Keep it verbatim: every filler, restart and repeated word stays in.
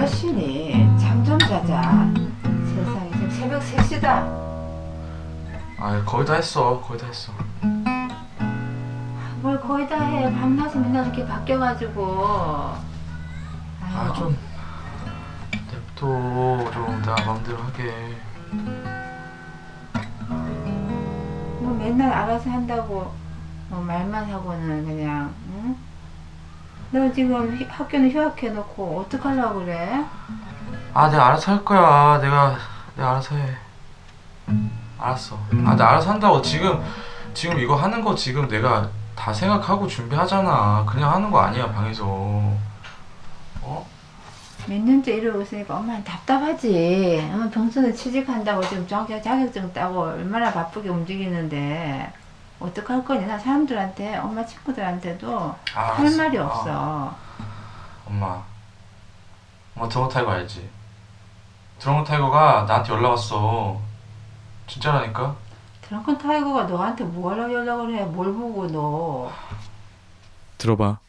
몇 시니? 잠 좀 자자. 세상에 지금 새벽 세 시다. 아 거의 다 했어. 거의 다 했어. 뭘 거의 다 해. 밤낮이 맨날 이렇게 바뀌어가지고. 아 좀 냅둬. 좀 내가 마음대로 하게. 뭐 맨날 알아서 한다고 뭐 말만 하고는 그냥 응? 너 지금 휘- 학교는 휴학해놓고 어떡하려고 그래? 아 내가 알아서 할 거야. 내가 내가 알아서 해. 알았어. 아 내가 알아서 한다고. 지금 지금 이거 하는 거 지금 내가 다 생각하고 준비하잖아. 그냥 하는 거 아니야 방에서. 어? 몇 년째 이러고 있으니까 엄마는 답답하지. 엄마 병선에 취직한다고 지금 자격, 자격증 따고 얼마나 바쁘게 움직이는데 어떡할 거니? 나 사람들한테 엄마 친구들한테도 아, 할 알았어. 말이 아. 없어. 엄마 엄마 드렁큰 타이거 알지? 드렁큰 타이거가 나한테 연락 왔어. 진짜라니까? 드렁큰 타이거가 너한테 뭐하려고 연락을 해? 뭘 보고 너? 들어봐.